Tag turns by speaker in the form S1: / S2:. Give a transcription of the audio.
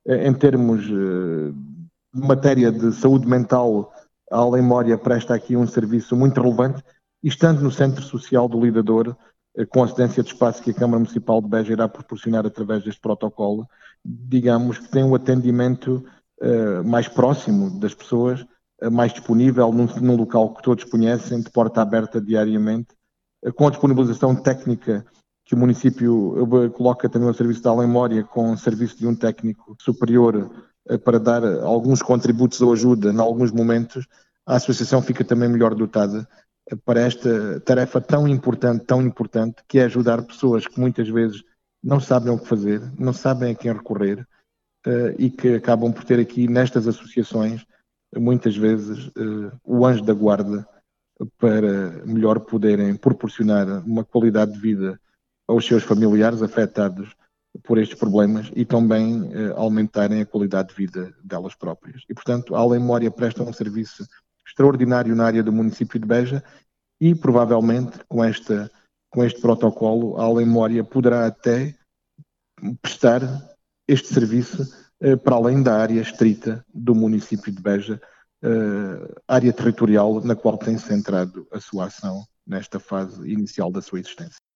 S1: Em termos de matéria de saúde mental, a Além Mória presta aqui um serviço muito relevante e estando no Centro Social do Lidador, com a cedência de espaço que a Câmara Municipal de Beja irá proporcionar através deste protocolo, digamos que tem um atendimento mais próximo das pessoas, mais disponível, num local que todos conhecem, de porta aberta diariamente, com a disponibilização técnica que o município coloca também ao serviço da Além Mória, com o serviço de um técnico superior para dar alguns contributos ou ajuda em alguns momentos, a associação fica também melhor dotada para esta tarefa tão importante, que é ajudar pessoas que muitas vezes não sabem o que fazer, não sabem a quem recorrer e que acabam por ter aqui nestas associações, muitas vezes, o anjo da guarda para melhor poderem proporcionar uma qualidade de vida aos seus familiares afetados por estes problemas e também aumentarem a qualidade de vida delas próprias. E, portanto, a Além Mória presta um serviço extraordinário na área do município de Beja e, provavelmente, com este protocolo, a Além Mória poderá até prestar este serviço para além da área estrita do município de Beja, área territorial na qual tem centrado a sua ação nesta fase inicial da sua existência.